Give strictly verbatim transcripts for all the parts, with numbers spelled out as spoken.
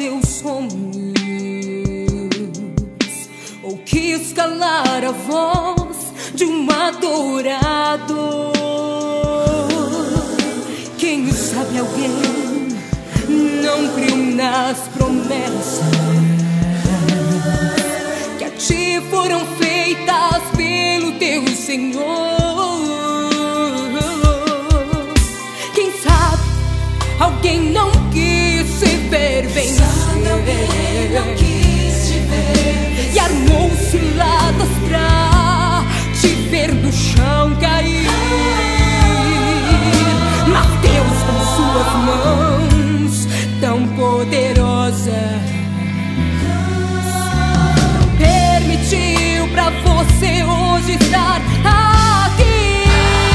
seus sonhos, ou quis calar a voz de um adorador. Quem sabe alguém não creu nas promessas que a ti foram feitas pelo teu Senhor. Quem sabe alguém não quis se ver vencer, e armou ciladas pra te ver no chão cair. Mas Deus, com suas mãos tão poderosas, permitiu pra você hoje estar aqui.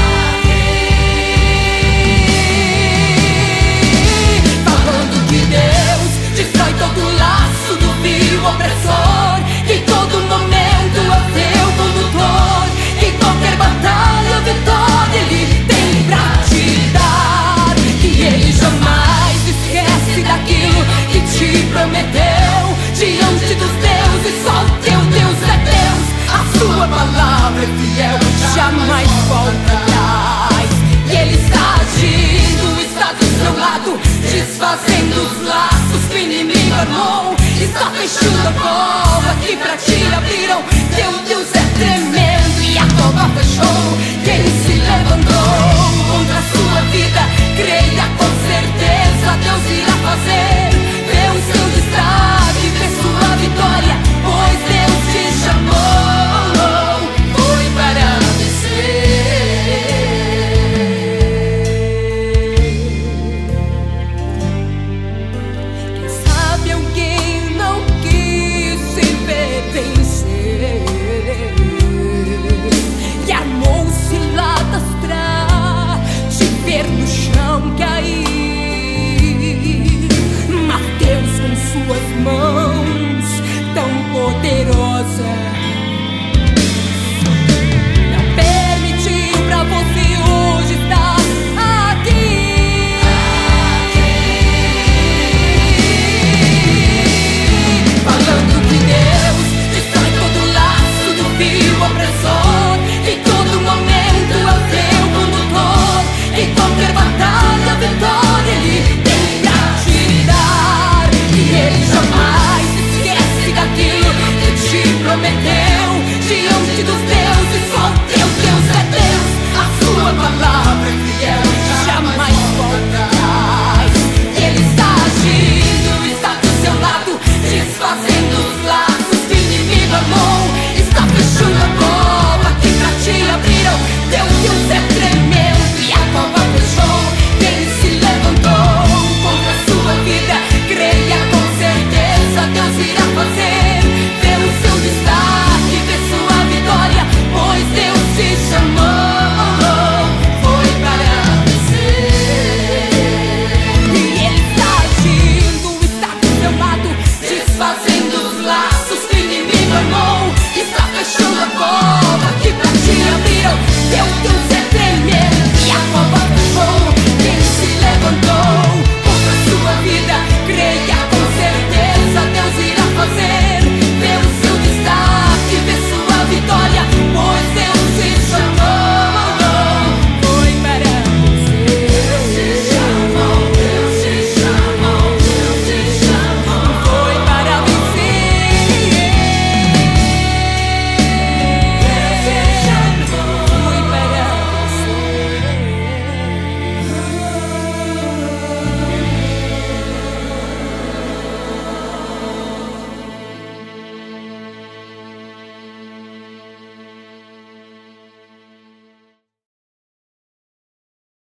Falando que Deus destrói todo laço do vil opressor, que todo momento é teu condutor, que qualquer batalha, vitória Ele tem pra te dar, que Ele jamais esquece daquilo que te prometeu. Diante dos deuses, só teu Deus é Deus. A sua palavra é fiel, jamais volta atrás. E Ele está agindo, está do seu lado, desfazendo os laços que o inimigo armou. Está fechando a cova que pra ti abriram. Teu Deus é tremendo e a cova fechou. Que Ele se levantou contra a sua vida, creia com certeza Deus irá fazer. Vê o seu destaque, vê sua vitória, pois Deus te chamou, foi para vencer. Quem sabe alguém não quis se ver vencer, e armou ciladas pra te ver no chão cair. Mas Deus, com suas mãos tão poderosas, não permitiu pra você hoje estar aqui. Falando que Deus destrói todo laço do vil opressor, que todo momento é o teu condutor, que qualquer batalha, vitória Ele tem pra te dar, e Ele jamais esquece daquilo que te prometeu. Diante dos